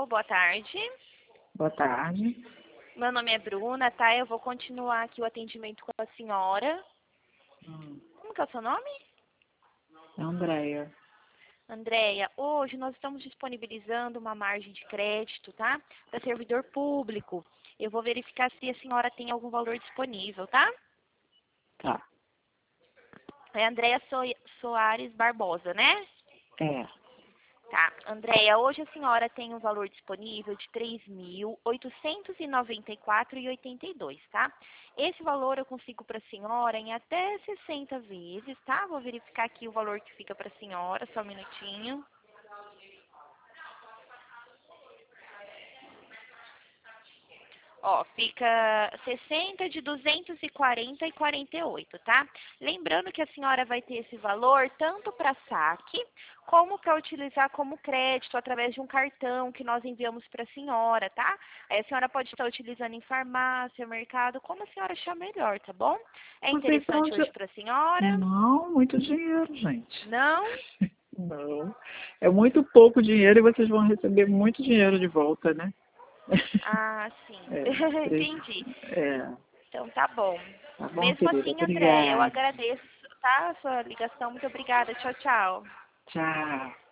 Alô, boa tarde. Boa tarde. Meu nome é Bruna, tá? Eu vou continuar aqui o atendimento com a senhora. Como que é o seu nome? É Andréia. Andréia, hoje nós estamos disponibilizando uma margem de crédito, tá? Para servidor público. Eu vou verificar se a senhora tem algum valor disponível, tá? Tá. É Andréia Soares Barbosa, né? É. Tá, Andréia, hoje a senhora tem um valor disponível de R$ 3.894,82, tá? Esse valor eu consigo para a senhora em até 60 vezes, tá? Vou verificar aqui o valor que fica para a senhora, só um minutinho. Ó, fica 60 de 240 e 48, tá? Lembrando que a senhora vai ter esse valor tanto para saque, como para utilizar como crédito através de um cartão que nós enviamos para a senhora, tá? Aí a senhora pode estar utilizando em farmácia, mercado, como a senhora achar melhor, tá bom? É Vocês estão interessante hoje para a senhora? Não, muito dinheiro, gente. Não? Não. É muito pouco dinheiro e vocês vão receber muito dinheiro de volta, né? Ah, sim. É, Entendi. é. Então tá bom. Tá bom, Mesmo querida? assim, André, eu Obrigada. agradeço, tá? A sua ligação. Muito obrigada. Tchau, tchau. Tchau.